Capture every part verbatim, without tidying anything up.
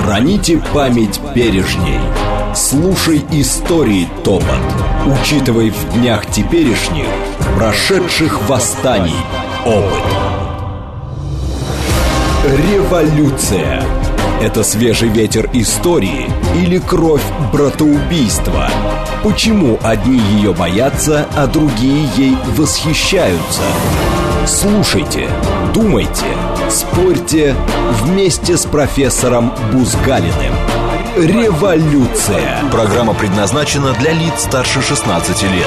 Храните память бережней. Слушай истории топот. Учитывай в днях теперешних прошедших восстаний опыт. Революция. Это свежий ветер истории или кровь братоубийства? Почему одни ее боятся, а другие ей восхищаются? Слушайте, думайте, спорьте вместе с профессором Бузгалиным. Революция. Программа предназначена для лиц старше шестнадцати лет.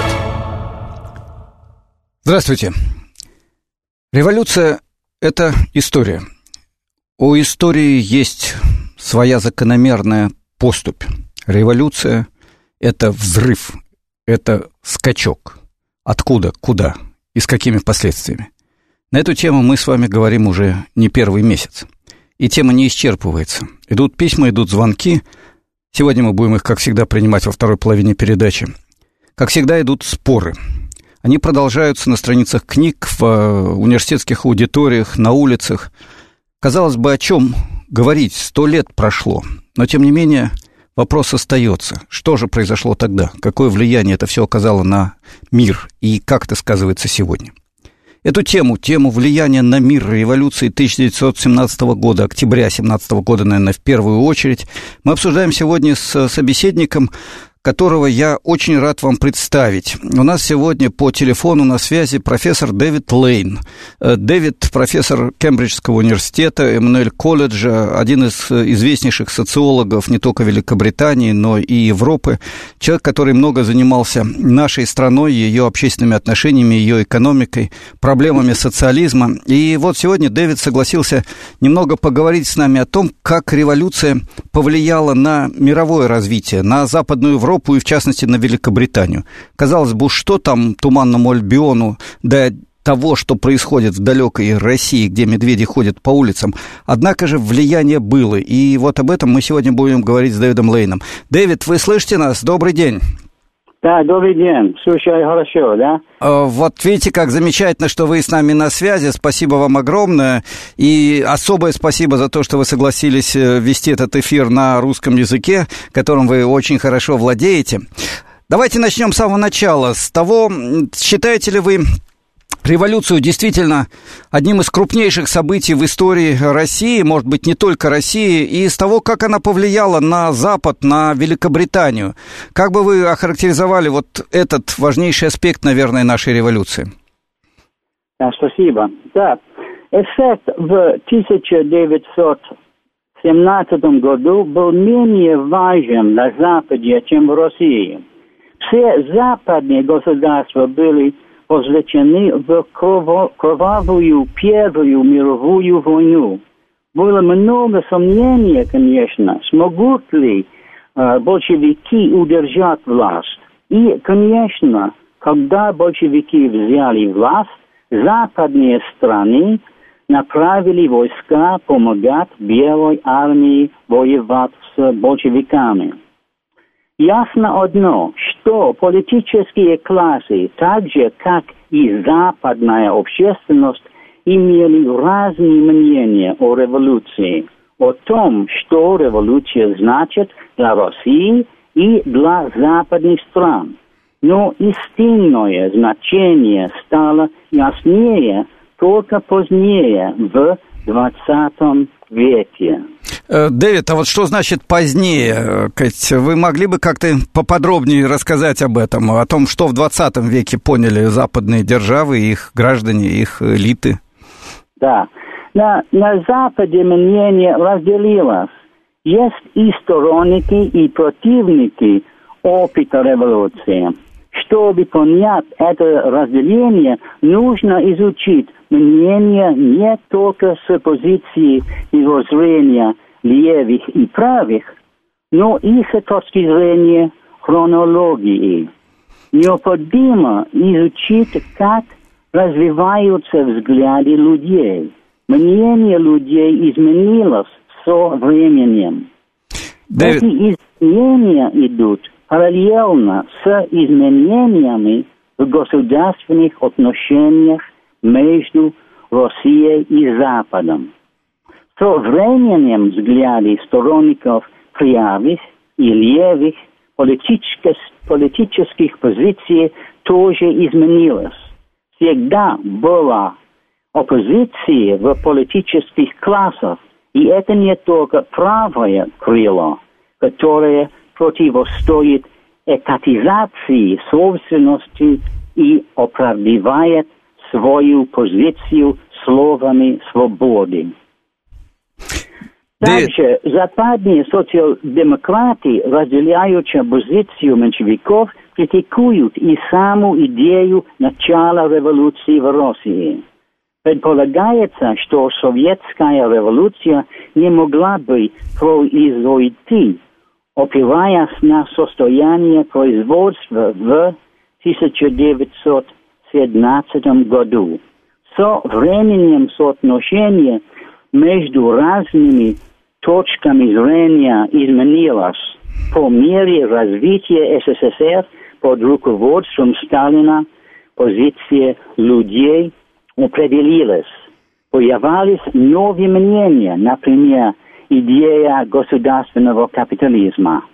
Здравствуйте. Революция – это история. У истории есть своя закономерная поступь. Революция – это взрыв, это скачок. Откуда, куда и с какими последствиями? На эту тему мы с вами говорим уже не первый месяц. И тема не исчерпывается. Идут письма, идут звонки. Сегодня мы будем их, как всегда, принимать во второй половине передачи. Как всегда, идут споры. Они продолжаются на страницах книг, в университетских аудиториях, на улицах. Казалось бы, о чем говорить? Сто лет прошло. Но, тем не менее, вопрос остается. Что же произошло тогда? Какое влияние это все оказало на мир? И как это сказывается сегодня? Эту тему, тему влияния на мир революции тысяча девятьсот семнадцатого года, октября семнадцатого года, наверное, в первую очередь, мы обсуждаем сегодня с собеседником, которого я очень рад вам представить. У нас сегодня по телефону на связи профессор Дэвид Лейн. Дэвид – профессор Кембриджского университета, Эммануэль колледжа, один из известнейших социологов не только Великобритании, но и Европы. Человек, который много занимался нашей страной, ее общественными отношениями, ее экономикой, проблемами социализма. И вот сегодня Дэвид согласился немного поговорить с нами о том, как революция повлияла на мировое развитие, на Западную Европу, и, в частности, на Великобританию. Казалось бы, что там Туманному Альбиону до того, что происходит в далекой России, где медведи ходят по улицам. Однако же влияние было. И вот об этом мы сегодня будем говорить с Дэвидом Лейном. Дэвид, вы слышите нас? Добрый день. Да, добрый день. Слушаю хорошо, да? Вот видите, как замечательно, что вы с нами на связи. Спасибо вам огромное. И особое спасибо за то, что вы согласились вести этот эфир на русском языке, которым вы очень хорошо владеете. Давайте начнем с самого начала. С того, считаете ли вы революцию действительно одним из крупнейших событий в истории России, может быть, не только России, и с того, как она повлияла на Запад, на Великобританию. Как бы вы охарактеризовали вот этот важнейший аспект, наверное, нашей революции? Да, спасибо. Да, эффект в тысяча девятьсот семнадцатом году был менее важен на Западе, чем в России. Все западные государства были вовлечены в кровавую Первую мировую войну. Было много сомнений, конечно, смогут ли э, большевики удержать власть. И, конечно, когда большевики взяли власть, западные страны направили войска помогать Белой армии воевать с большевиками. Ясно одно, что политические классы, так же, как и западная общественность, имели разные мнения о революции, о том, что революция значит для России и для западных стран. Но истинное значение стало яснее только позднее, в двадцатом веке. Дэвид, а вот что значит позднее? Вы могли бы как-то поподробнее рассказать об этом, о том, что в двадцатом веке поняли западные державы, их граждане, их элиты? Да, на, на Западе мнение разделилось. Есть и сторонники, и противники опыта революции. Чтобы понять это разделение, нужно изучить мнение не только с позиции мировоззрения левых и правых, но и с точки зрения хронологии. Необходимо изучить, как развиваются взгляды людей. Мнение людей изменилось со временем. Дэвид... Эти изменения идут параллельно с изменениями в государственных отношениях между Россией и Западом. С Со временем взгляды сторонников правых и левых политических, политических позиций тоже изменилось. Всегда была оппозиция в политических классах, и это не только правое крыло, которое противостоит этатизации собственности и оправдывает свою позицию словами свободы. Также западные социал-демократы, разделяющие позицию меньшевиков, критикуют и саму идею начала революции в России. Предполагается, что советская революция не могла бы произойти, опираясь на состояние производства в тысяча девятьсот семнадцатом году. Со временем соотношение между разными точками зрения изменилось. По мере развития СССР под руководством Сталина позиция людей определилась. Появились новые мнения, например, идея государственного капитализма.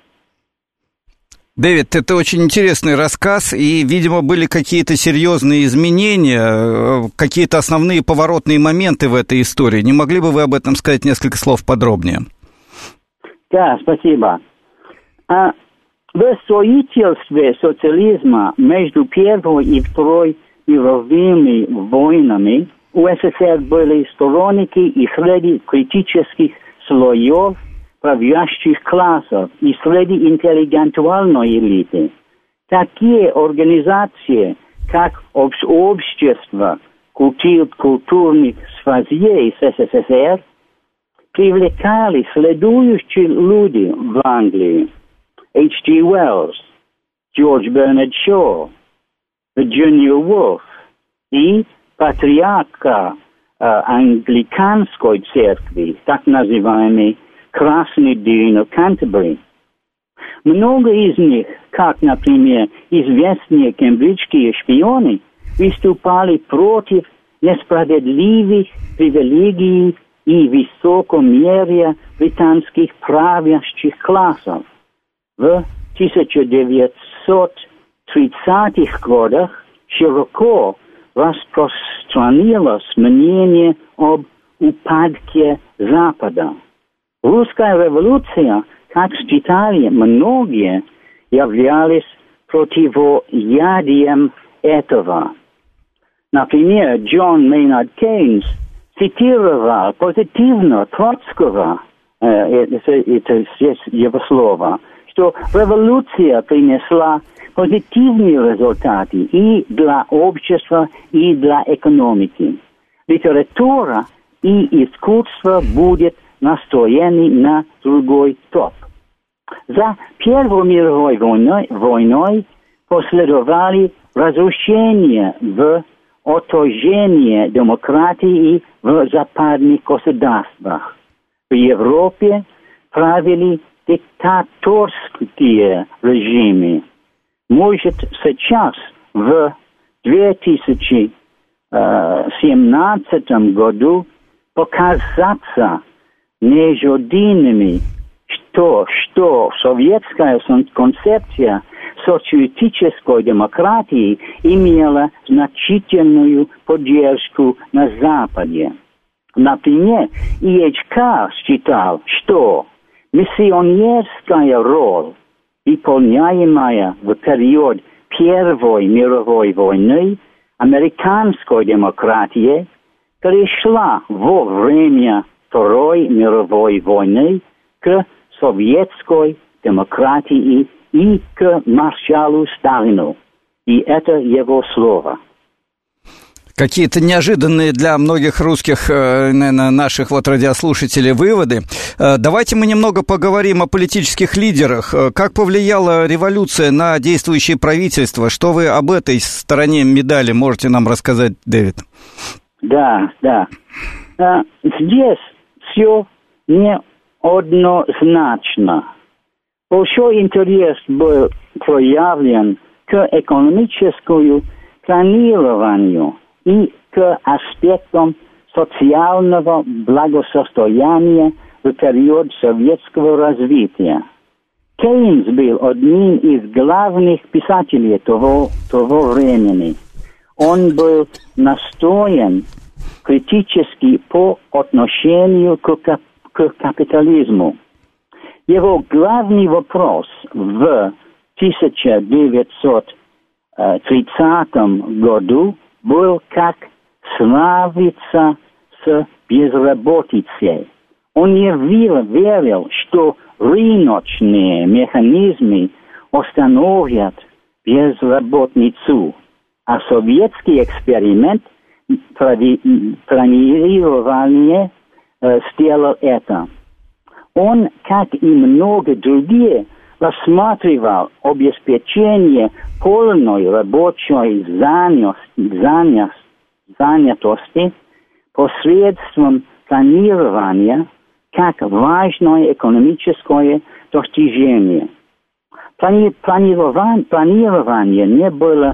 Дэвид, это очень интересный рассказ, и, видимо, были какие-то серьезные изменения, какие-то основные поворотные моменты в этой истории. Не могли бы вы об этом сказать несколько слов подробнее? Да, спасибо. А в строительстве социализма между Первой и Второй мировыми войнами у СССР были сторонники и среди критических слоев правящих классов и среди интеллектуальной элиты. Такие организации, как Общество культурных связей с СССР, привлекали следующие люди в Англии: Эйч Джи Уэллс, Джордж Бернард Шоу, Вирджиния Вульф и патриарха э, англиканской церкви, так называемый Красный Дин в Кантербери. Много из них, как, например, известные кембриджские шпионы, выступали против несправедливых привилегий и высокомерия британских правящих классов. В тысяча девятьсот тридцатых годах широко распространилось мнение об упадке Запада. Русская революция, как считали многие, являлась противоядием этого. Например, Джон Мейнард Кейнс цитировал позитивно Троцкого, э, это, это здесь его слово, что революция принесла позитивные результаты и для общества, и для экономики. Литература и искусство будет настроены на другой топ. За Первой мировой войной, войной последовали разрушения в отражении демократии в западных государствах. В Европе правили диктаторские режимы. Может, сейчас, в две тысячи семнадцатом году, показаться неожиданными, что, что советская концепция социалистической демократии имела значительную поддержку на Западе. Например, И Эйч Карр считал, что миссионерская роль, выполняемая в период Первой мировой войны американской демократии, перешла во время Второй мировой войны к советской демократии и к маршалу Сталину. И это его слово. Какие-то неожиданные для многих русских, наверное, наших вот радиослушателей выводы. Давайте мы немного поговорим о политических лидерах. Как повлияла революция на действующее правительство? Что вы об этой стороне медали можете нам рассказать, Дэвид? Да, да. Здесь все неоднозначно. Большой интерес был проявлен к экономическому планированию и к аспектам социального благосостояния в период советского развития. Кейнс был одним из главных писателей того, того времени. Он был настроен критически по отношению к, кап- к капитализму. Его главный вопрос в тысяча девятьсот тридцатом году был, как справиться с безработицей. Он не верил, что рыночные механизмы остановят безработицу, а советский эксперимент планирования э, сделал это. Он, как и много других, рассматривал обеспечение полной рабочей занятости посредством планирования как важное экономическое достижение. Плани- планирование, планирование не было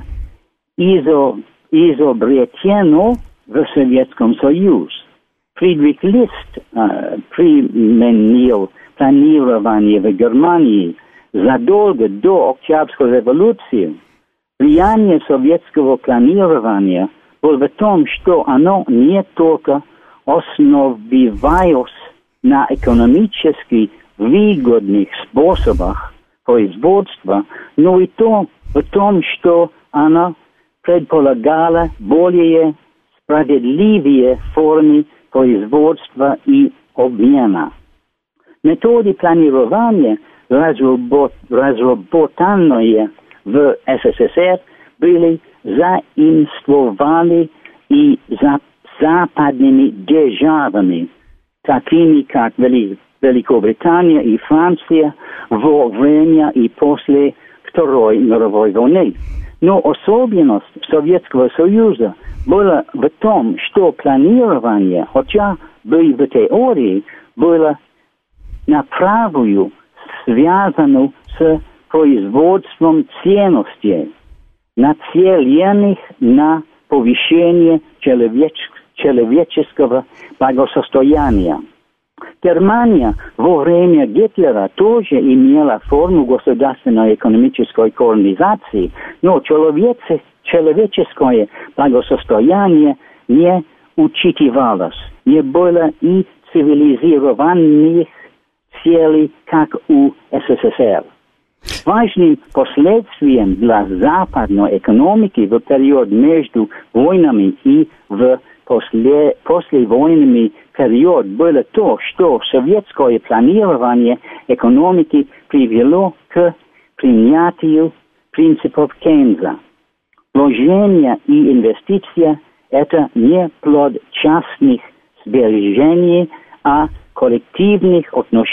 изо, изобретено в Советском Союзе. Фридрих Лист э, применил планирование в Германии задолго до Октябрьской революции. Влияние советского планирования было в том, что оно не только основывалось на экономически выгодных способах производства, но и то в том, что оно предполагало более справедливые формы производства и обмена. Методы планирования, разработ... разработанные в СССР, были заимствованы и за западными державами, такими как Великобритания и Франция во время и после Второй мировой войны. Но особенность Советского Союза была в том, что планирование, хотя бы в теории, было напрямую связано с производством ценностей, нацеленных на повышение человеч- человеческого благосостояния. Германия во время Гитлера тоже имела форму государственной экономической колонизации, но человече- человеческое благосостояние не учитывалось, не было и цивилизованных целей, как у СССР. Важным последствием для западной экономики в период между войнами и в после, послевоенный период было то, что советское планирование экономики привело к принятию принципов Кейнса. Вложения и инвестиция – это не плод частных сбережений, а коллективных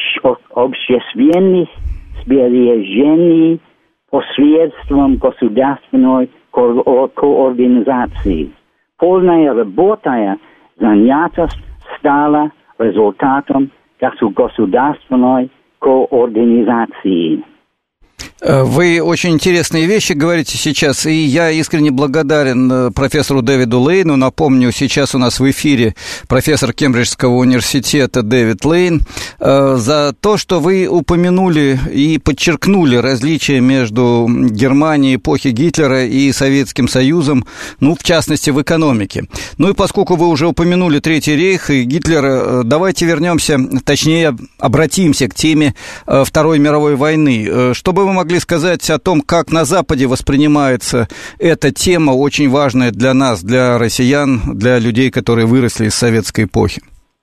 общественных сбережений посредством государственной ко- координации. Полная работая занятость стала результатом государственной координации. Вы очень интересные вещи говорите сейчас, и я искренне благодарен профессору Дэвиду Лейну. Напомню, сейчас у нас в эфире профессор Кембриджского университета Дэвид Лейн за то, что вы упомянули и подчеркнули различия между Германией эпохи Гитлера и Советским Союзом, ну, в частности, в экономике. Ну и поскольку вы уже упомянули Третий рейх и Гитлера, давайте вернемся, точнее, обратимся к теме Второй мировой войны. Что бы вы могли сказать о том, как на Западе воспринимается эта тема, очень важная для нас, для россиян, для людей, которые выросли из советской эпохи?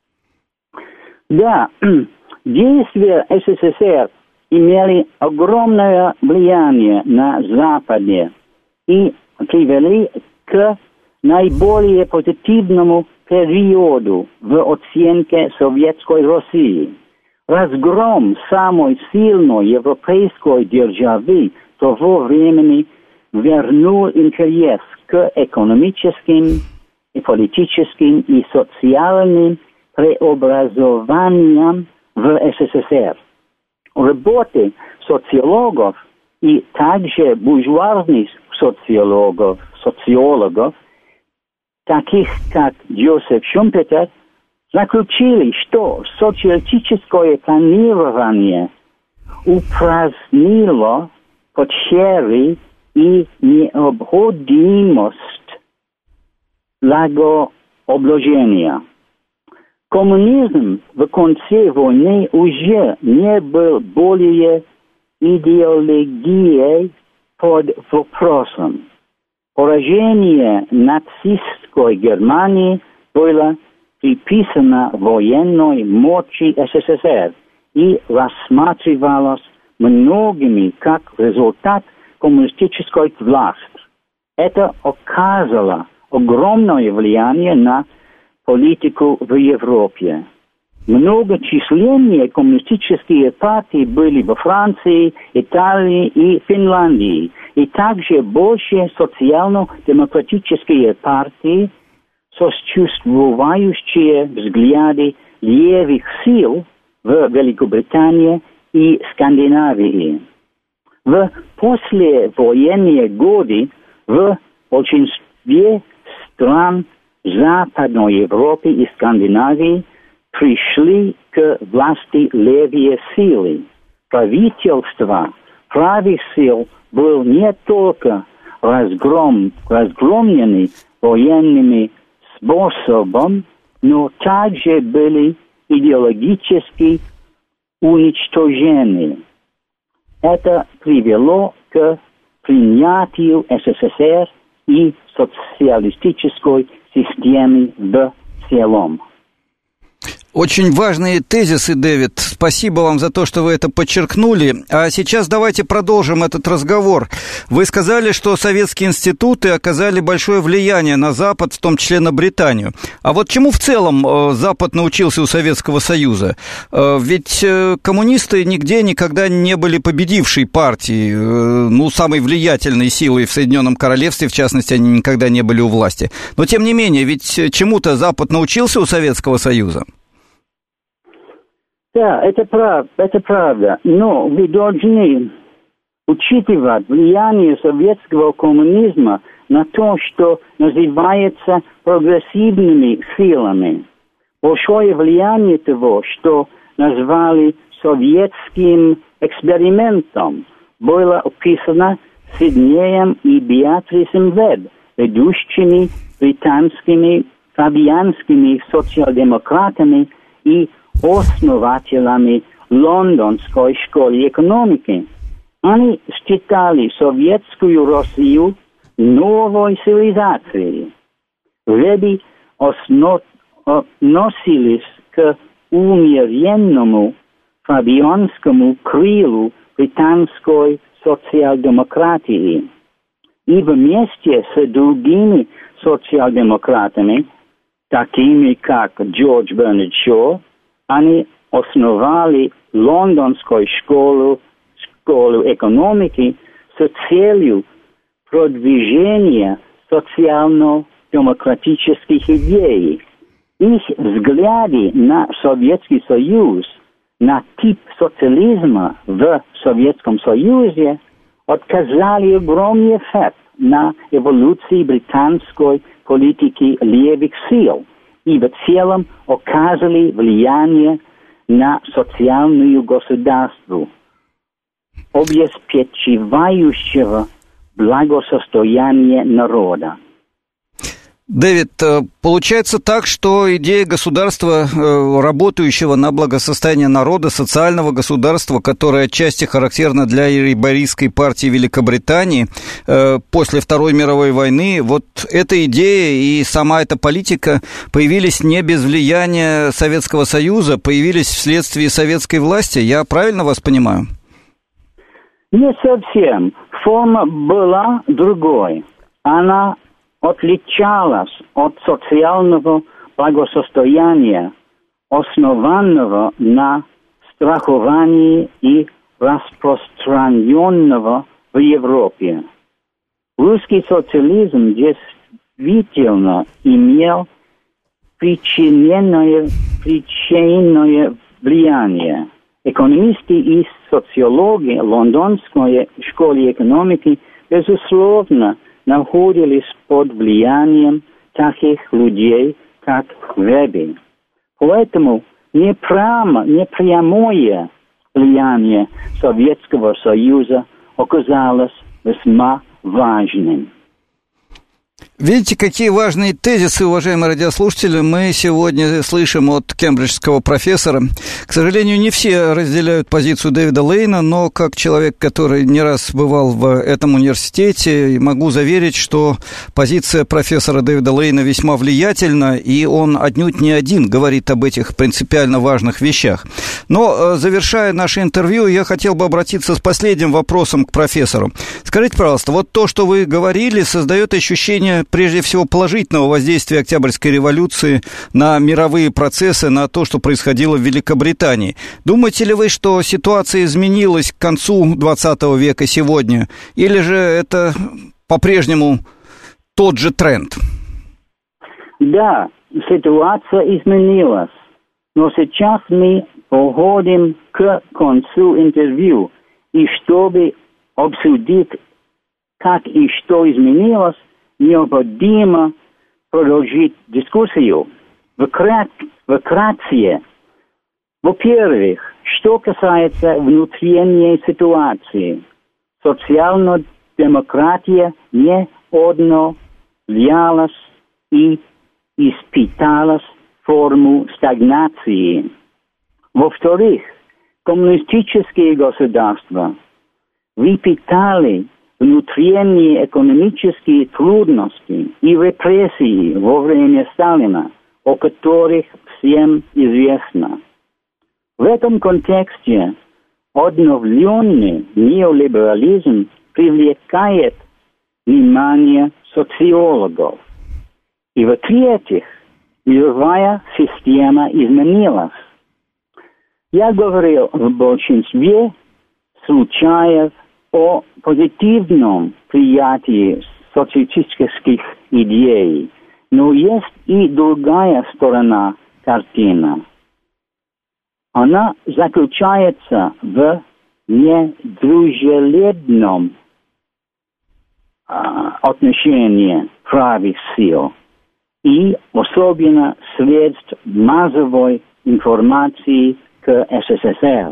Да, действия СССР имели огромное влияние на Западе и привели к наиболее позитивному периоду в оценке Советской России. Разгром самой сильной европейской державы того времени вернул интерес к экономическим и политическим и социальным преобразованиям в СССР. Работы социологов и также буржуазных социологов, социологов таких как Джозеф Шумпетер, заключили, что социалистическое планирование упразднило потери и необходимость лагообложения. Коммунизм в конце войны уже не был более идеологией под вопросом. Поражение нацистской Германии было приписано военной мощи СССР и рассматривалось многими как результат коммунистической власти. Это оказало огромное влияние на политику в Европе. Многочисленные коммунистические партии были во Франции, Италии и Финляндии, и также больше социально-демократические партии, сочувствующие взгляды левых сил в Великобритании и Скандинавии. В послевоенные годы в большинстве стран Западной Европы и Скандинавии пришли к власти левые силы. Правительство правых сил был не только разгром, разгромлены военными способом, но также были идеологически уничтожены. Это привело к принятию СССР и социалистической системы в целом. Очень важные тезисы, Дэвид. Спасибо вам за то, что вы это подчеркнули. А сейчас давайте продолжим этот разговор. Вы сказали, что советские институты оказали большое влияние на Запад, в том числе на Британию. А вот чему в целом Запад научился у Советского Союза? Ведь коммунисты нигде никогда не были победившей партией, ну, самой влиятельной силой в Соединенном Королевстве, в частности, они никогда не были у власти. Но, тем не менее, ведь чему-то Запад научился у Советского Союза? Да, это, прав, это правда, но вы должны учитывать влияние советского коммунизма на то, что называется прогрессивными силами. Большое влияние того, что назвали советским экспериментом, было описано Сиднеем и Беатрисом Веб, ведущими британскими фабианскими социал-демократами и основателями Лондонской школы экономики. Они считали советскую Россию новой цивилизацией. Веби относились к умеренному фабианскому крылу британской социал-демократии. И вместе с другими социал-демократами, такими как Джордж Бернард Шоу, они основали Лондонскую школу, школу экономики с целью продвижения социально-демократических идей. Их взгляды на Советский Союз, на тип социализма в Советском Союзе оказали огромный эффект на эволюцию британской политики левых сил и в целом оказали влияние на социальную государство, обеспечивающего благосостояние народа. Дэвид, получается так, что идея государства, работающего на благосостояние народа, социального государства, которое отчасти характерно для лейбористской партии Великобритании после Второй мировой войны, вот эта идея и сама эта политика появились не без влияния Советского Союза, появились вследствие советской власти. Я правильно вас понимаю? Не совсем. Форма была другой. Она отличалась от социального благосостояния, основанного на страховании и распространенного в Европе. Русский социализм действительно имел причиненное, причинное влияние. Экономисты и социологи Лондонской школы экономики, безусловно, находились под влиянием таких людей, как Ребе. Поэтому непрямо, непрямое влияние Советского Союза оказалось весьма важным. Видите, какие важные тезисы, уважаемые радиослушатели, мы сегодня слышим от кембриджского профессора. К сожалению, не все разделяют позицию Дэвида Лейна, но как человек, который не раз бывал в этом университете, могу заверить, что позиция профессора Дэвида Лейна весьма влиятельна, и он отнюдь не один говорит об этих принципиально важных вещах. Но, завершая наше интервью, я хотел бы обратиться с последним вопросом к профессору. Скажите, пожалуйста, вот то, что вы говорили, создает ощущение прежде всего положительного воздействия Октябрьской революции на мировые процессы, на то, что происходило в Великобритании. Думаете ли вы, что ситуация изменилась к концу двадцатого века сегодня, или же это по-прежнему тот же тренд? Да, ситуация изменилась, но сейчас мы подходим к концу интервью, и чтобы обсудить, как и что изменилось, необходимо продолжить дискуссию. Вкратце, во-первых, что касается внутренней ситуации, социальная демократия неодно влиялась и испыталась форму стагнации. Во-вторых, коммунистические государства выпитали внутренние экономические трудности и репрессии во время Сталина, о которых всем известно. В этом контексте обновленный неолиберализм привлекает внимание социологов. И в-третьих, мировая система изменилась. Я говорил в большинстве случаев о позитивном приятии социалистических идей, но есть и другая сторона картины. Она заключается в недружелюбном а, отношении правых сил и особенно средств массовой информации к СССР.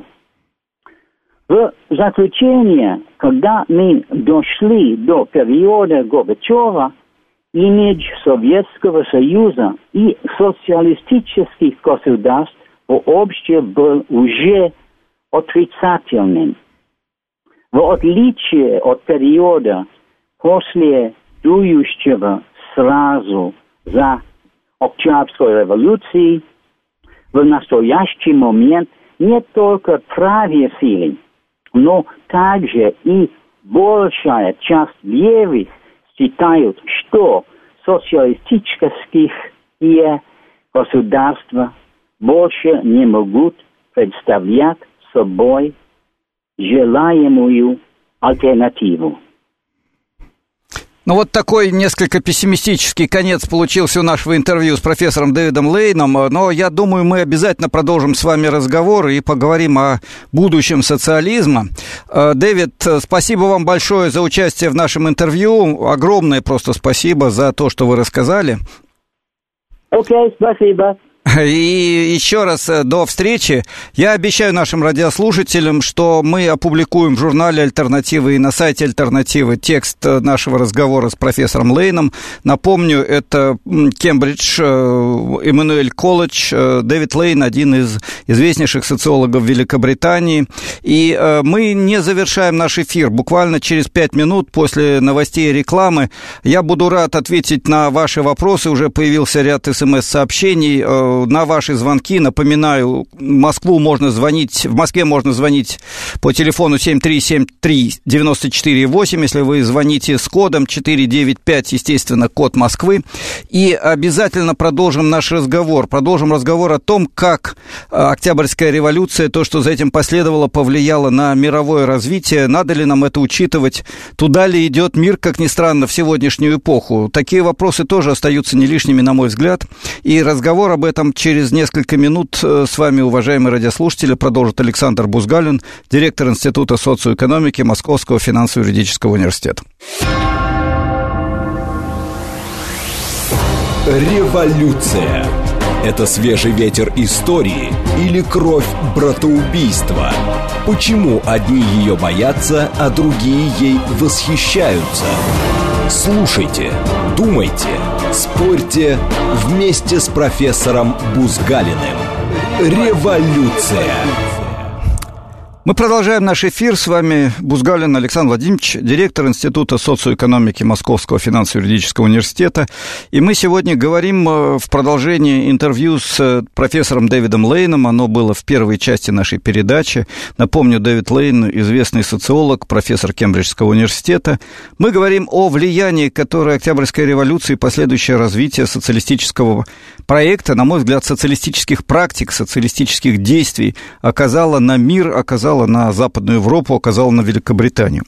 В заключение, когда мы дошли до периода Горбачева, имидж Советского Союза и социалистических государств вообще был уже отрицательным. В отличие от периода после дующего сразу за Октябрьской революцией, в настоящий момент не только правые силы, но также и большая часть левых считают, что социалистические государства больше не могут представлять собой желаемую альтернативу. Ну, вот такой несколько пессимистический конец получился у нашего интервью с профессором Дэвидом Лейном, но я думаю, мы обязательно продолжим с вами разговор и поговорим о будущем социализма. Дэвид, спасибо вам большое за участие в нашем интервью, огромное просто спасибо за то, что вы рассказали. Окей, okay, спасибо. И еще раз до встречи. Я обещаю нашим радиослушателям, что мы опубликуем в журнале «Альтернативы» и на сайте «Альтернативы» текст нашего разговора с профессором Лейном. Напомню, это Кембридж, Эммануэль колледж, Дэвид Лейн, один из известнейших социологов Великобритании. И мы не завершаем наш эфир. Буквально через пять минут после новостей и рекламы я буду рад ответить на ваши вопросы. Уже появился ряд смс-сообщений на ваши звонки. Напоминаю, в Москву можно звонить, в Москве можно звонить по телефону семь три семь три девять четыре восемь, если вы звоните с кодом четыре девять пять, естественно, код Москвы. И обязательно продолжим наш разговор. Продолжим разговор о том, как Октябрьская революция, то, что за этим последовало, повлияло на мировое развитие. Надо ли нам это учитывать? Туда ли идет мир, как ни странно, в сегодняшнюю эпоху? Такие вопросы тоже остаются не лишними, на мой взгляд. И разговор об этом через несколько минут с вами, уважаемые радиослушатели, продолжит Александр Бузгалин, директор Института социоэкономики Московского финансово-юридического университета. Революция. Это свежий ветер истории или кровь братоубийства? Почему одни ее боятся, а другие ей восхищаются? Слушайте, думайте, спорьте вместе с профессором Бузгалиным. Революция. Мы продолжаем наш эфир. С вами Бузгалин Александр Владимирович, директор Института социоэкономики Московского финансово-юридического университета. И мы сегодня говорим в продолжении интервью с профессором Дэвидом Лейном. Оно было в первой части нашей передачи. Напомню, Дэвид Лейн – известный социолог, профессор Кембриджского университета. Мы говорим о влиянии, которое Октябрьская революция и последующее развитие социалистического проекта, на мой взгляд, социалистических практик, социалистических действий оказало на мир, оказало на Западную Европу, оказала на Великобританию.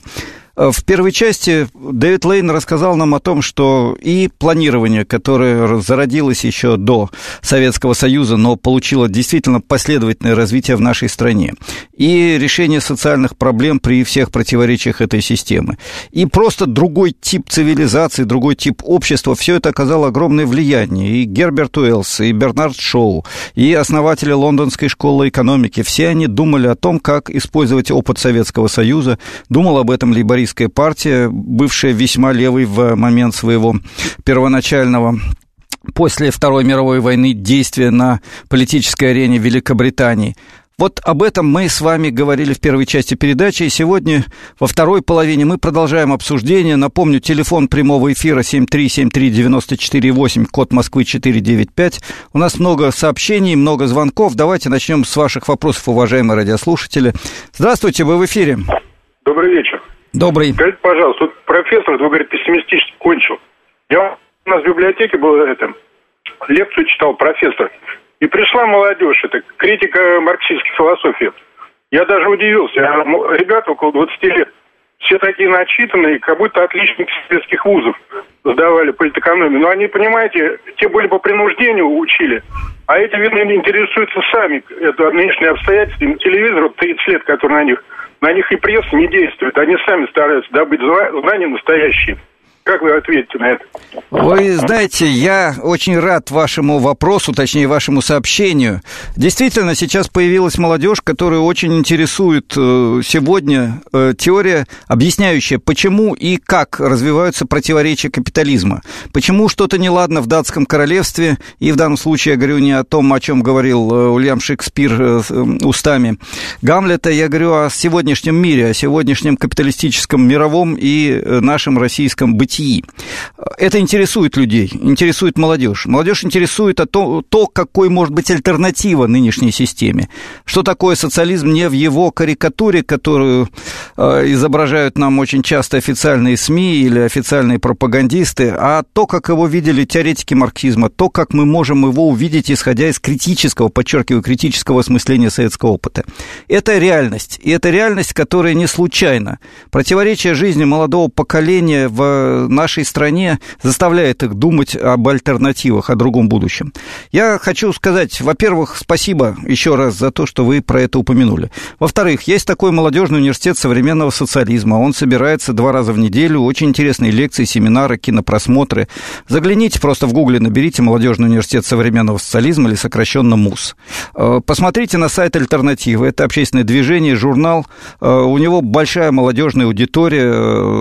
В первой части Дэвид Лейн рассказал нам о том, что и планирование, которое зародилось еще до Советского Союза, но получило действительно последовательное развитие в нашей стране, и решение социальных проблем при всех противоречиях этой системы, и просто другой тип цивилизации, другой тип общества, все это оказало огромное влияние. И Герберт Уэллс, и Бернард Шоу, и основатели Лондонской школы экономики, все они думали о том, как использовать опыт Советского Союза, думал об этом лейбористский партия, бывшая весьма левой в момент своего первоначального, после Второй мировой войны, действия на политической арене Великобритании. Вот об этом мы с вами говорили в первой части передачи, и сегодня во второй половине мы продолжаем обсуждение. Напомню, телефон прямого эфира семь три семь три девять четыре восемь, код Москвы четыреста девяносто пять. У нас много сообщений, много звонков. Давайте начнем с ваших вопросов, уважаемые радиослушатели. Здравствуйте, вы в эфире. Добрый вечер. Добрый. Скажите, пожалуйста, вот профессор, вы говорите, пессимистически кончил. Я у нас в библиотеке был, это, лекцию читал профессор, и пришла молодежь, это критика марксистской философии. Я даже удивился, а ребята около двадцати лет, все такие начитанные, как будто отличники советских вузов сдавали политэкономию. Но они, понимаете, те были по принуждению учили, а эти, видно, интересуются сами. Это нынешние обстоятельства, им телевизор, вот тридцать лет, который на них, на них и пресса не действует. Они сами стараются добыть знания настоящие. Как вы ответите на это? Вы знаете, я очень рад вашему вопросу, точнее, вашему сообщению. Действительно, сейчас появилась молодежь, которую очень интересует сегодня теория, объясняющая, почему и как развиваются противоречия капитализма. Почему что-то неладно в датском королевстве, и в данном случае я говорю не о том, о чем говорил Уильям Шекспир устами Гамлета, я говорю о сегодняшнем мире, о сегодняшнем капиталистическом мировом и нашем российском бытии. Это интересует людей, интересует молодежь. Молодежь интересует о том, то, какой может быть альтернатива нынешней системе. Что такое социализм не в его карикатуре, которую э, изображают нам очень часто официальные СМИ или официальные пропагандисты, а то, как его видели теоретики марксизма, то, как мы можем его увидеть, исходя из критического, подчеркиваю, критического осмысления советского опыта. Это реальность, и это реальность, которая не случайна. Противоречие жизни молодого поколения в нашей стране заставляет их думать об альтернативах, о другом будущем. Я хочу сказать, во-первых, спасибо еще раз за то, что вы про это упомянули. Во-вторых, есть такой молодежный университет современного социализма. Он собирается два раза в неделю. Очень интересные лекции, семинары, кинопросмотры. Загляните, просто в гугле наберите «Молодежный университет современного социализма» или сокращенно МУС. Посмотрите на сайт «Альтернативы». Это общественное движение, журнал. У него большая молодежная аудитория.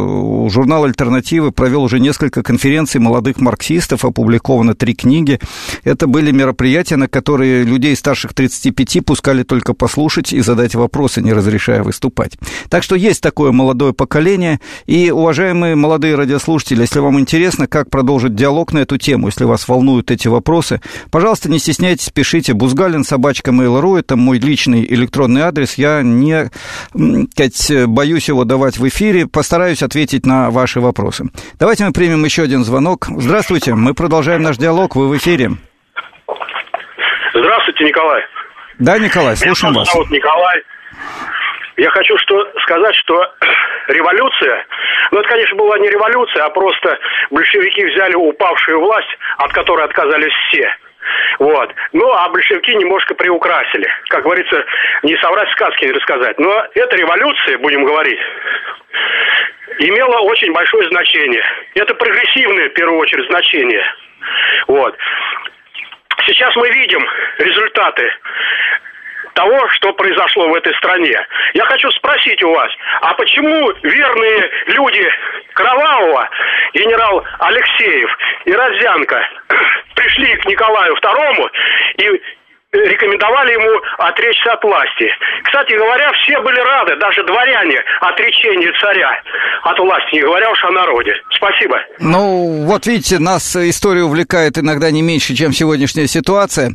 Журнал «Альтернативы» провел уже несколько конференций молодых марксистов, опубликовано три книги. Это были мероприятия, на которые людей старших тридцати пяти пускали только послушать и задать вопросы, не разрешая выступать. Так что есть такое молодое поколение. И, уважаемые молодые радиослушатели, если вам интересно, как продолжить диалог на эту тему, если вас волнуют эти вопросы, пожалуйста, не стесняйтесь, пишите Бузгалин собака мейл точка ру, это мой личный электронный адрес. Я не боюсь его давать в эфире, постараюсь ответить на ваши вопросы. Давайте мы примем еще один звонок. Здравствуйте, мы продолжаем наш диалог, вы в эфире. Здравствуйте, Николай. Да, Николай, слушаем вас. Меня зовут Николай. Я хочу что, сказать, что революция, ну, это, конечно, была не революция, а просто большевики взяли упавшую власть, от которой отказались все. Вот. Ну, а большевики немножко приукрасили. Как говорится, не соврать, сказки не рассказать. Но эта революция, будем говорить, имела очень большое значение. Это прогрессивное, в первую очередь, значение. Вот. Сейчас мы видим результаты того, что произошло в этой стране. Я хочу спросить у вас, а почему верные люди Кровавого, генерал Алексеев и Родзянко, пришли к Николаю второму и рекомендовали ему отречься от власти? Кстати говоря, все были рады, даже дворяне, отречению царя от власти, не говоря уж о народе. Спасибо. Ну, вот видите, нас история увлекает иногда не меньше, чем сегодняшняя ситуация.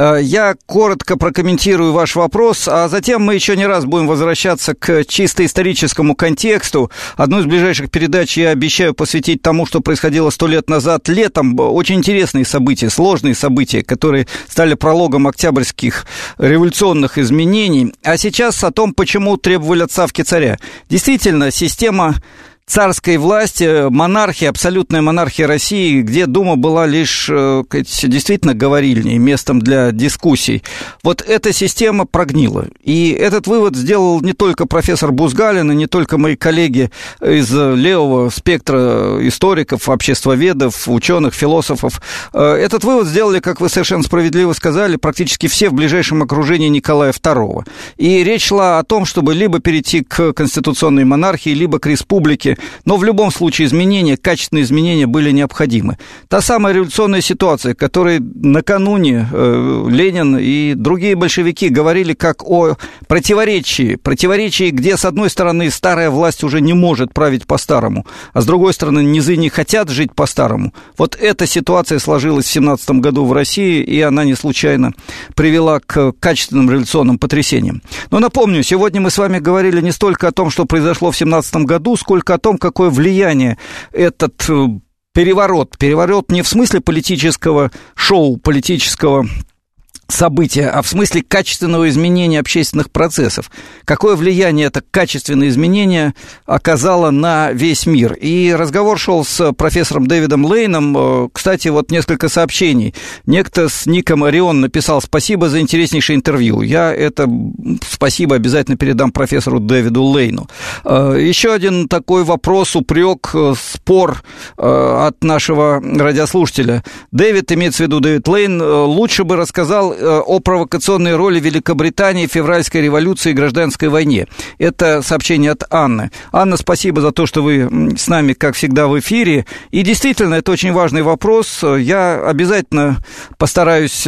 Я коротко прокомментирую ваш вопрос, а затем мы еще не раз будем возвращаться к чисто историческому контексту. Одну из ближайших передач я обещаю посвятить тому, что происходило сто лет назад летом. Очень интересные события, сложные события, которые стали прологом октябрьских революционных изменений. А сейчас о том, почему требовали отставки царя. Действительно, система царской власти, монархия, абсолютная монархия России, где Дума была лишь действительно говорильней, местом для дискуссий. Вот эта система прогнила. И этот вывод сделал не только профессор Бузгалин, и не только мои коллеги из левого спектра историков, обществоведов, ученых, философов. Этот вывод сделали, как вы совершенно справедливо сказали, практически все в ближайшем окружении Николая второго. И речь шла о том, чтобы либо перейти к конституционной монархии, либо к республике. Но в любом случае изменения, качественные изменения были необходимы. Та самая революционная ситуация, которой накануне э, Ленин и другие большевики говорили как о противоречии. Противоречии, где, с одной стороны, старая власть уже не может править по-старому, а с другой стороны, низы не хотят жить по-старому. Вот эта ситуация сложилась в семнадцатом году в России, и она не случайно привела к качественным революционным потрясениям. Но напомню, сегодня мы с вами говорили не столько о том, что произошло в семнадцатом году, сколько о том, какое влияние этот переворот, переворот не в смысле политического шоу, политического события, а в смысле качественного изменения общественных процессов. Какое влияние это качественное изменение оказало на весь мир. И разговор шел с профессором Дэвидом Лейном. Кстати, вот несколько сообщений. Некто с ником Орион написал: спасибо за интереснейшее интервью. Я это спасибо обязательно передам профессору Дэвиду Лейну. Еще один такой вопрос, упрек, спор от нашего радиослушателя. Дэвид, имеется в виду Дэвид Лейн, лучше бы рассказал о провокационной роли Великобритании в февральской революции и гражданской войне. Это сообщение от Анны. Анна, спасибо за то, что вы с нами, как всегда, в эфире. И действительно, это очень важный вопрос. Я обязательно постараюсь,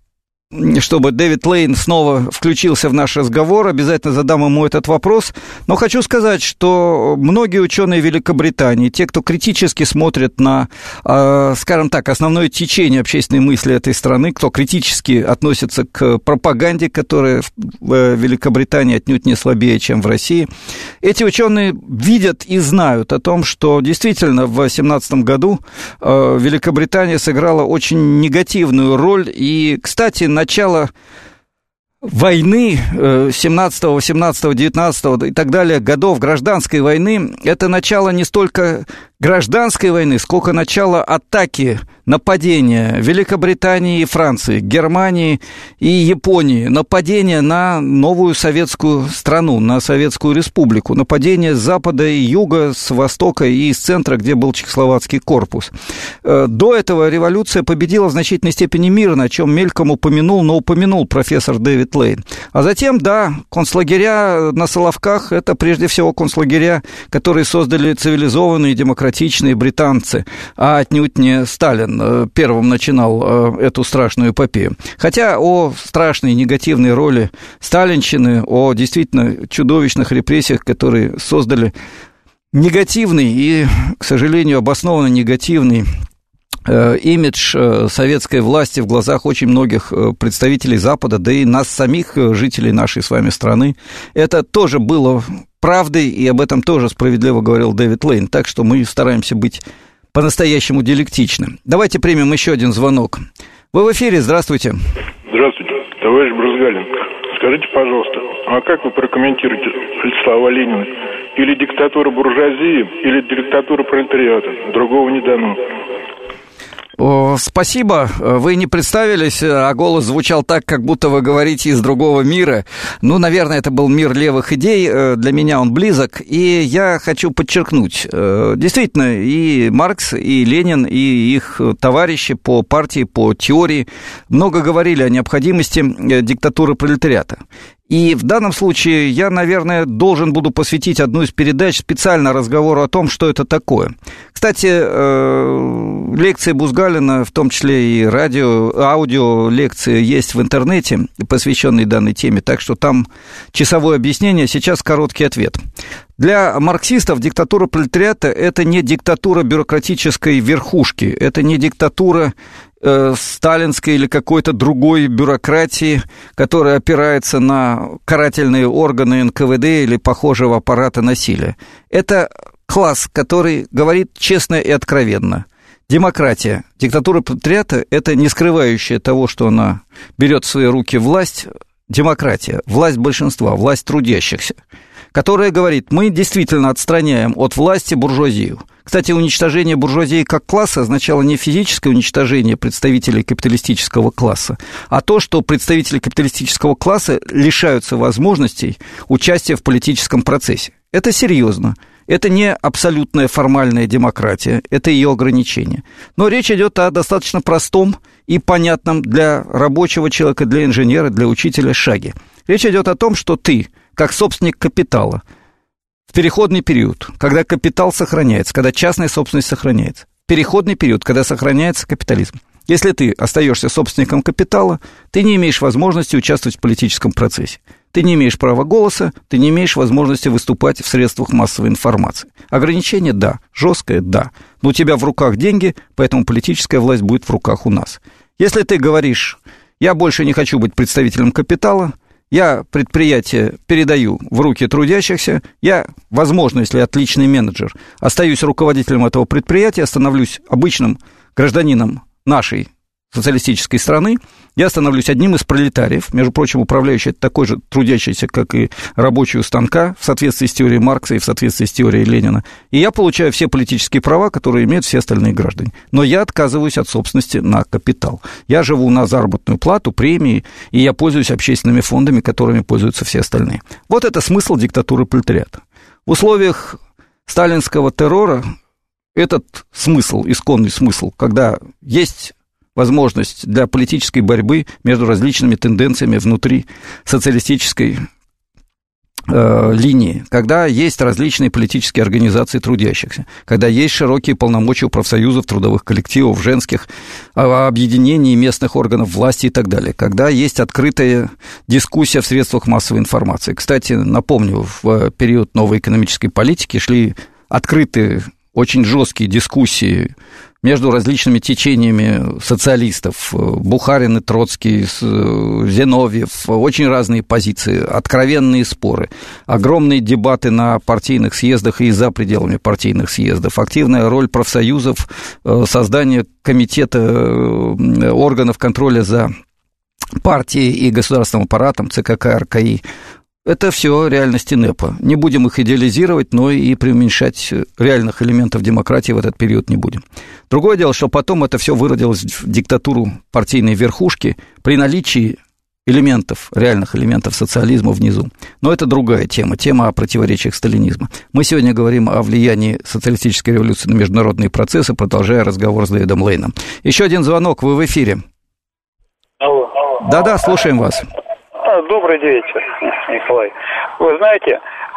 чтобы Дэвид Лейн снова включился в наш разговор, обязательно задам ему этот вопрос. Но хочу сказать, что многие ученые Великобритании, те, кто критически смотрят на, скажем так, основное течение общественной мысли этой страны, кто критически относится к пропаганде, которая в Великобритании отнюдь не слабее, чем в России, эти ученые видят и знают о том, что действительно в семнадцатом году Великобритания сыграла очень негативную роль. И, кстати, начало войны семнадцатого, восемнадцатого, девятнадцатого и так далее годов, гражданской войны, это начало не столько гражданской войны, сколько начало атаки, нападения Великобритании и Франции, Германии и Японии, нападения на новую советскую страну, на Советскую Республику, нападения с запада и юга, с востока и из центра, где был Чехословацкий корпус. До этого революция победила в значительной степени мирно, о чем мельком упомянул, но упомянул профессор Дэвид Лейн. А затем, да, концлагеря на Соловках – это прежде всего концлагеря, которые создали цивилизованные демократичные британцы, а отнюдь не Сталин первым начинал эту страшную эпопею. Хотя о страшной негативной роли сталинщины, о действительно чудовищных репрессиях, которые создали негативный и, к сожалению, обоснованно негативный имидж советской власти в глазах очень многих представителей Запада, да и нас самих, жителей нашей с вами страны, это тоже было правдой, и об этом тоже справедливо говорил Дэвид Лейн, так что мы стараемся быть по-настоящему диалектичным. Давайте примем еще один звонок. Вы в эфире, здравствуйте. Здравствуйте, товарищ Брузгалин. Скажите, пожалуйста, а как вы прокомментируете слова Ленина? Или диктатура буржуазии, или диктатура пролетариата? Другого не дано. О, спасибо, вы не представились, а голос звучал так, как будто вы говорите из другого мира. Ну, наверное, это был мир левых идей, для меня он близок, и я хочу подчеркнуть, действительно, и Маркс, и Ленин, и их товарищи по партии, по теории много говорили о необходимости диктатуры пролетариата. И в данном случае я, наверное, должен буду посвятить одну из передач специально разговору о том, что это такое. Кстати, лекции Бузгалина, в том числе и радио, аудио лекции есть в интернете, посвященные данной теме, так что там часовое объяснение, сейчас короткий ответ. Для марксистов диктатура пролетариата – это не диктатура бюрократической верхушки, это не диктатура э, сталинской или какой-то другой бюрократии, которая опирается на карательные органы эн ка вэ дэ или похожего аппарата насилия. Это класс, который говорит честно и откровенно. Демократия, диктатура пролетариата – это не скрывающая того, что она берет в свои руки власть, демократия, власть большинства, власть трудящихся, которая говорит, мы действительно отстраняем от власти буржуазию. Кстати, уничтожение буржуазии как класса означало не физическое уничтожение представителей капиталистического класса, а то, что представители капиталистического класса лишаются возможностей участия в политическом процессе. Это серьезно. Это не абсолютная формальная демократия, это ее ограничение. Но речь идет о достаточно простом и понятном для рабочего человека, для инженера, для учителя шаге. Речь идет о том, что ты, как собственник капитала, в переходный период, когда капитал сохраняется, когда частная собственность сохраняется, переходный период, когда сохраняется капитализм. Если ты остаешься собственником капитала, ты не имеешь возможности участвовать в политическом процессе. Ты не имеешь права голоса, ты не имеешь возможности выступать в средствах массовой информации. Ограничение – да, жесткое – да, но у тебя в руках деньги, поэтому политическая власть будет в руках у нас. Если ты говоришь, я больше не хочу быть представителем капитала, я предприятие передаю в руки трудящихся, я, возможно, если отличный менеджер, остаюсь руководителем этого предприятия, становлюсь обычным гражданином нашей социалистической страны, я становлюсь одним из пролетариев, между прочим, управляющий такой же трудящийся, как и рабочий у станка, в соответствии с теорией Маркса и в соответствии с теорией Ленина, и я получаю все политические права, которые имеют все остальные граждане. Но я отказываюсь от собственности на капитал. Я живу на заработную плату, премии, и я пользуюсь общественными фондами, которыми пользуются все остальные. Вот это смысл диктатуры пролетариата. В условиях сталинского террора этот смысл, исконный смысл, когда есть возможность для политической борьбы между различными тенденциями внутри социалистической э, линии, когда есть различные политические организации трудящихся, когда есть широкие полномочия у профсоюзов, трудовых коллективов, женских объединений, местных органов власти и так далее, когда есть открытая дискуссия в средствах массовой информации. Кстати, напомню, в период новой экономической политики шли открытые, очень жесткие дискуссии между различными течениями социалистов, Бухарин и Троцкий, Зиновьев, очень разные позиции, откровенные споры, огромные дебаты на партийных съездах и за пределами партийных съездов, активная роль профсоюзов, создание комитета органов контроля за партией и государственным аппаратом, цэ ка ка, эр ка и. Это все реальности НЭПа. Не будем их идеализировать, но и преуменьшать реальных элементов демократии в этот период не будем. Другое дело, что потом это все выродилось в диктатуру партийной верхушки при наличии элементов, реальных элементов социализма внизу. Но это другая тема, тема о противоречиях сталинизма. Мы сегодня говорим о влиянии социалистической революции на международные процессы, продолжая разговор с Дэвидом Лейном. Еще один звонок, вы в эфире. Алло. Да-да, слушаем вас. Добрый вечер, Николай. Вы знаете,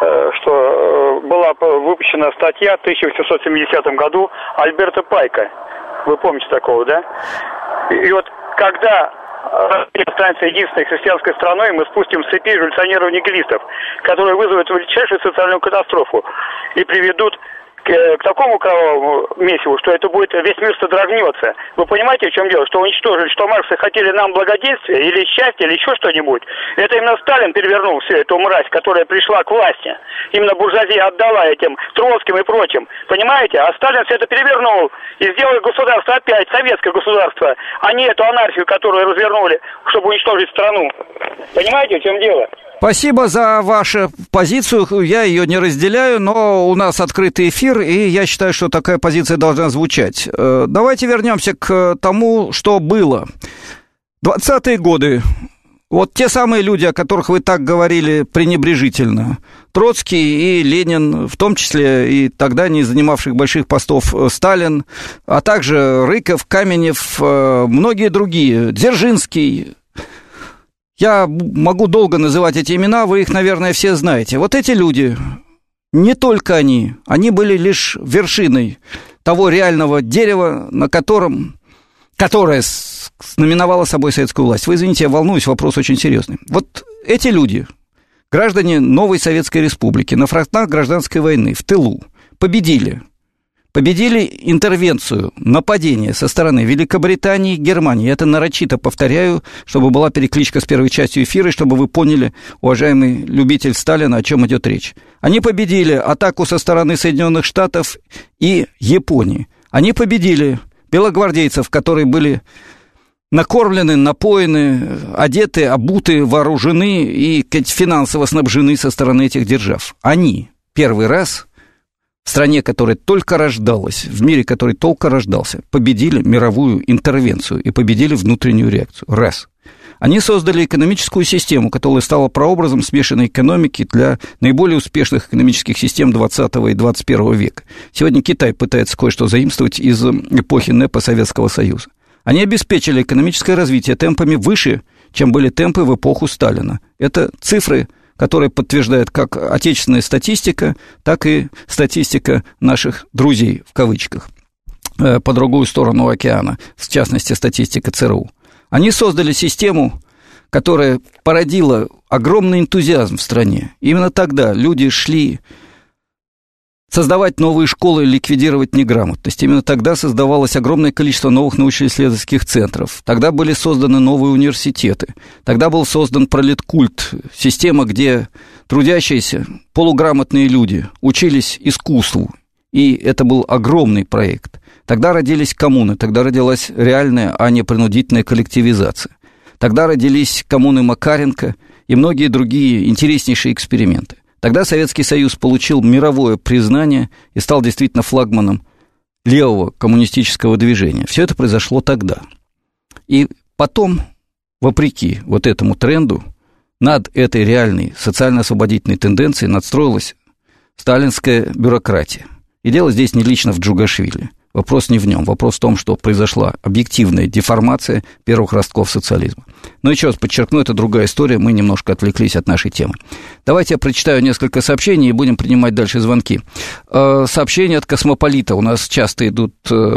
что была выпущена статья в тысяча восемьсот семидесятом году Альберта Пайка. Вы помните такого, да? И вот когда Россия останется единственной христианской страной, мы спустим с цепи революционеров-нигилистов, которые вызовут величайшую социальную катастрофу и приведут к, к такому кровавому месиву, что это будет, весь мир содрогнется. Вы понимаете, в чем дело? Что уничтожили, что Марксы хотели нам благоденствия или счастья, или еще что-нибудь. Это именно Сталин перевернул всю эту мразь, которая пришла к власти. Именно буржуазия отдала этим Троцким и прочим. Понимаете? А Сталин все это перевернул и сделал государство опять, советское государство, а не эту анархию, которую развернули, чтобы уничтожить страну. Понимаете, в чем дело? Спасибо за вашу позицию. Я ее не разделяю, но у нас открытый эфир, и я считаю, что такая позиция должна звучать. Давайте вернемся к тому, что было. двадцатые годы. Вот те самые люди, о которых вы так говорили пренебрежительно. Троцкий и Ленин, в том числе и тогда не занимавших больших постов Сталин, а также Рыков, Каменев, многие другие, Дзержинский. Я могу долго называть эти имена, вы их, наверное, все знаете. Вот эти люди, не только они, они были лишь вершиной того реального дерева, на котором, которое знаменовало собой советскую власть. Вы извините, я волнуюсь, вопрос очень серьезный. Вот эти люди, граждане новой Советской Республики, на фронтах гражданской войны, в тылу, победили. Победили интервенцию, нападение со стороны Великобритании и Германии. Я это нарочито повторяю, чтобы была перекличка с первой частью эфира, и чтобы вы поняли, уважаемый любитель Сталина, о чем идет речь. Они победили атаку со стороны Соединенных Штатов и Японии. Они победили белогвардейцев, которые были накормлены, напоены, одеты, обуты, вооружены и финансово снабжены со стороны этих держав. Они первый раз в стране, которая только рождалась, в мире, который только рождался, победили мировую интервенцию и победили внутреннюю реакцию. Раз. Они создали экономическую систему, которая стала прообразом смешанной экономики для наиболее успешных экономических систем двадцатого и двадцать первого века. Сегодня Китай пытается кое-что заимствовать из эпохи НЭПа Советского Союза. Они обеспечили экономическое развитие темпами выше, чем были темпы в эпоху Сталина. Это цифры, которые подтверждают как отечественная статистика, так и статистика наших «друзей», в кавычках, по другую сторону океана, в частности, статистика ЦРУ. Они создали систему, которая породила огромный энтузиазм в стране. Именно тогда люди шли создавать новые школы, ликвидировать неграмотность. Именно тогда создавалось огромное количество новых научно-исследовательских центров. Тогда были созданы новые университеты. Тогда был создан пролеткульт, система, где трудящиеся, полуграмотные люди учились искусству. И это был огромный проект. Тогда родились коммуны, тогда родилась реальная, а не принудительная коллективизация. Тогда родились коммуны Макаренко и многие другие интереснейшие эксперименты. Тогда Советский Союз получил мировое признание и стал действительно флагманом левого коммунистического движения. Все это произошло тогда. И потом, вопреки вот этому тренду, над этой реальной социально-освободительной тенденцией надстроилась сталинская бюрократия. И дело здесь не лично в Джугашвили. Вопрос не в нем. Вопрос в том, что произошла объективная деформация первых ростков социализма. Но еще раз подчеркну, это другая история, мы немножко отвлеклись от нашей темы. Давайте я прочитаю несколько сообщений и будем принимать дальше звонки. Сообщения от Космополита. У нас часто идут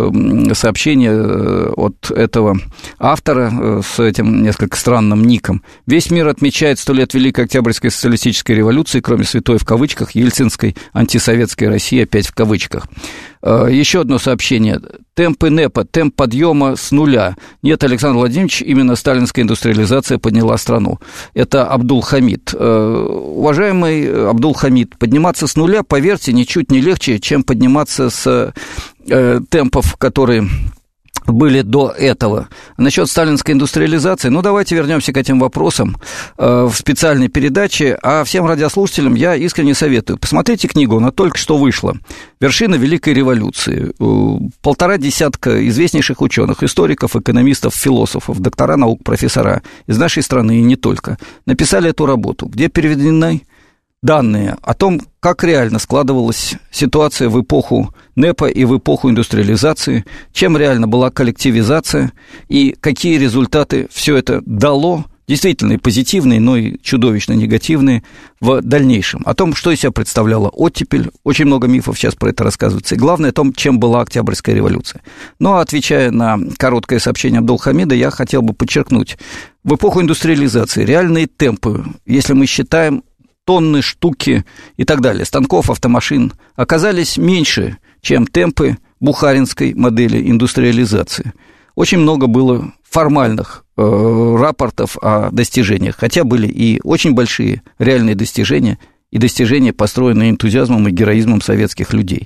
сообщения от этого автора с этим несколько странным ником. Весь мир отмечает сто лет Великой Октябрьской социалистической революции, кроме святой в кавычках, ельцинской антисоветской России, опять в кавычках. Еще одно сообщение. Темпы НЭПа, темп подъема с нуля. Нет, Александр Владимирович, именно сталинская индустриализация подняла страну. Это Абдул-Хамид. Уважаемый Абдул-Хамид, подниматься с нуля, поверьте, ничуть не легче, чем подниматься с э, темпов, которые были до этого. Насчет сталинской индустриализации, ну, давайте вернемся к этим вопросам э, в специальной передаче, а всем радиослушателям я искренне советую. Посмотрите книгу, она только что вышла. «Вершина Великой революции». Полтора десятка известнейших ученых, историков, экономистов, философов, доктора наук, профессора из нашей страны и не только написали эту работу, где переведены данные о том, как реально складывалась ситуация в эпоху НЭПа и в эпоху индустриализации, чем реально была коллективизация и какие результаты все это дало, действительно и позитивные, но и чудовищно негативные в дальнейшем. О том, что из себя представляла оттепель, очень много мифов сейчас про это рассказывается, и главное о том, чем была Октябрьская революция. Но, отвечая на короткое сообщение Абдул-Хамида, я хотел бы подчеркнуть, в эпоху индустриализации реальные темпы, если мы считаем тонны, штуки и так далее, станков, автомашин, оказались меньше, чем темпы бухаринской модели индустриализации. Очень много было формальных э, рапортов о достижениях, хотя были и очень большие реальные достижения, и достижения, построенные энтузиазмом и героизмом советских людей.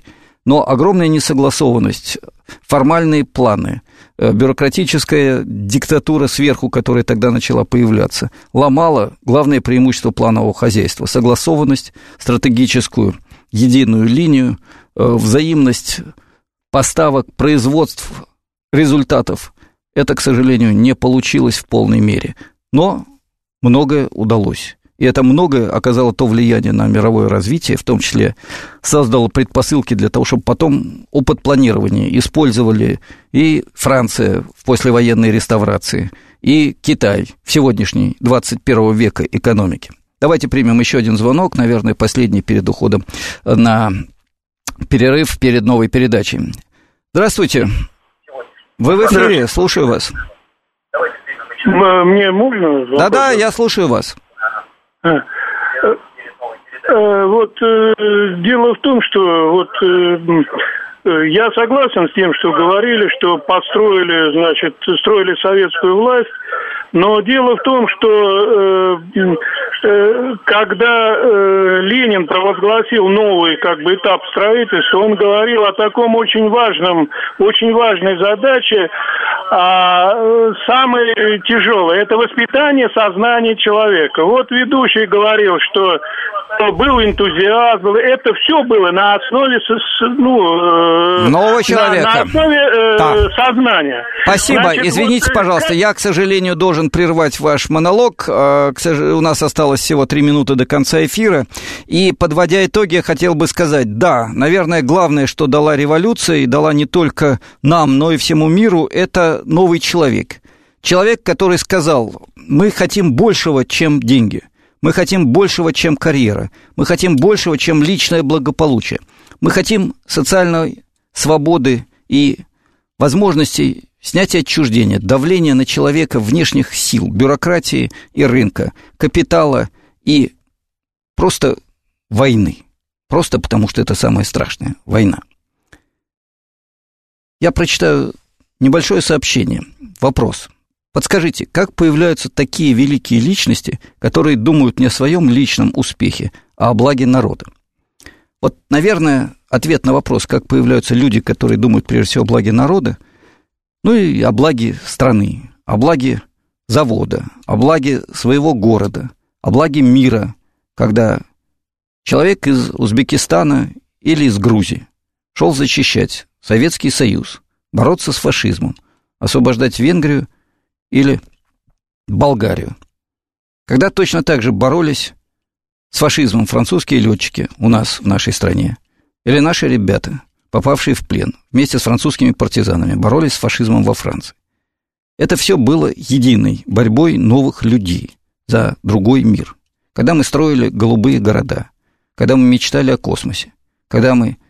но огромная несогласованность, формальные планы, бюрократическая диктатура сверху, которая тогда начала появляться, ломала главное преимущество планового хозяйства – согласованность, стратегическую единую линию, взаимность поставок, производств, результатов. Это, к сожалению, не получилось в полной мере, но многое удалось. И это многое оказало то влияние на мировое развитие, в том числе создало предпосылки для того, чтобы потом опыт планирования использовали и Франция в послевоенной реставрации, и Китай в сегодняшней двадцать первого века экономики. Давайте примем еще один звонок, наверное, последний перед уходом на перерыв перед новой передачей. Здравствуйте. Вы в эфире, слушаю вас. Мне можно? Да-да, я слушаю вас. А, вот дело в том, что вот я согласен с тем, что говорили, что построили, значит, строили советскую власть, но дело в том, что когда Ленин провозгласил новый как бы этап строительства, он говорил о таком очень важном, очень важной задаче, а самое тяжелое – это воспитание сознания человека. Вот ведущий говорил, что был энтузиазм, это все было на основе ну, нового человека, на, на основе э, да. сознания. Спасибо. Значит, Извините, вот, пожалуйста, я, к сожалению, должен прервать ваш монолог. К сожалению, у нас осталось всего три минуты до конца эфира. И, подводя итоги, я хотел бы сказать, да, наверное, главное, что дала революция, и дала не только нам, но и всему миру, это новый человек. Человек, который сказал, мы хотим большего, чем деньги. Мы хотим большего, чем карьера. Мы хотим большего, чем личное благополучие. Мы хотим социальной свободы и возможностей снятия отчуждения, давления на человека внешних сил, бюрократии и рынка, капитала и просто войны. Просто потому, что это самое страшное – война. Я прочитаю небольшое сообщение. Вопрос. Подскажите, как появляются такие великие личности, которые думают не о своем личном успехе, а о благе народа? Вот, наверное, ответ на вопрос, как появляются люди, которые думают прежде всего о благе народа, ну и о благе страны, о благе завода, о благе своего города, о благе мира, когда человек из Узбекистана или из Грузии шел защищать Советский Союз, бороться с фашизмом, освобождать Венгрию или Болгарию. Когда точно так же боролись с фашизмом французские летчики у нас в нашей стране, или наши ребята, попавшие в плен, вместе с французскими партизанами, боролись с фашизмом во Франции. Это все было единой борьбой новых людей за другой мир. Когда мы строили голубые города, когда мы мечтали о космосе, когда мы...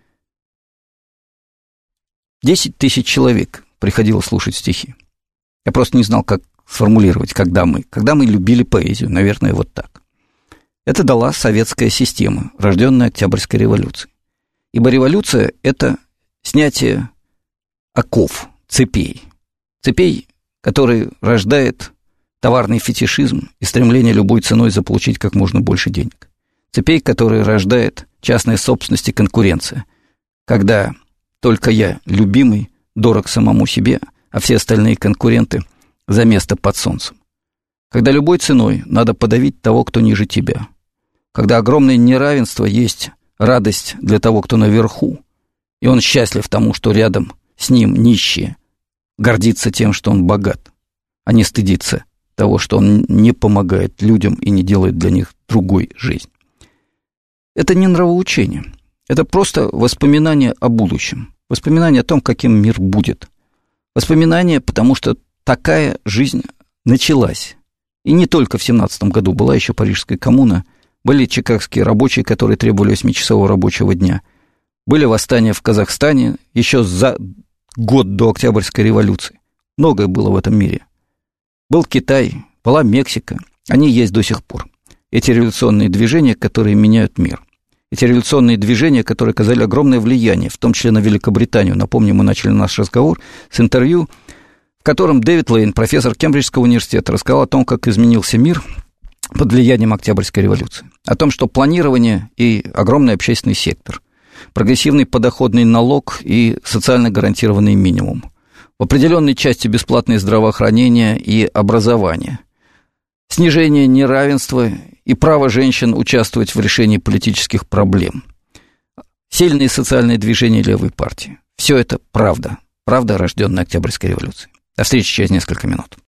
десять тысяч человек приходило слушать стихи. Я просто не знал, как сформулировать, когда мы. Когда мы любили поэзию, наверное, вот так. Это дала советская система, рожденная Октябрьской революцией. Ибо революция – это снятие оков, цепей. Цепей, которые рождает товарный фетишизм и стремление любой ценой заполучить как можно больше денег. Цепей, которые рождает частная собственность и конкуренция. Когда только я, любимый, дорог самому себе, а все остальные конкуренты за место под солнцем. Когда любой ценой надо подавить того, кто ниже тебя. Когда огромное неравенство есть радость для того, кто наверху, и он счастлив тому, что рядом с ним нищие, гордится тем, что он богат, а не стыдится того, что он не помогает людям и не делает для них другой жизнь. Это не нравоучение, это просто воспоминание о будущем, воспоминание о том, каким мир будет. Воспоминания, потому что такая жизнь началась. И не только в семнадцатом году, была еще Парижская коммуна, были чикагские рабочие, которые требовали восьмичасового рабочего дня, были восстания в Казахстане еще за год до Октябрьской революции. Многое было в этом мире. Был Китай, была Мексика, они есть до сих пор. Эти революционные движения, которые меняют мир. Эти революционные движения, которые оказали огромное влияние, в том числе на Великобританию. Напомню, мы начали наш разговор с интервью, в котором Дэвид Лейн, профессор Кембриджского университета, рассказал о том, как изменился мир под влиянием Октябрьской революции. О том, что планирование и огромный общественный сектор, прогрессивный подоходный налог и социально гарантированный минимум. В определенной части бесплатное здравоохранение и образование. Снижение неравенства и право женщин участвовать в решении политических проблем. Сильные социальные движения левой партии. Все это правда. Правда, рожденная Октябрьской революцией. До встречи через несколько минут.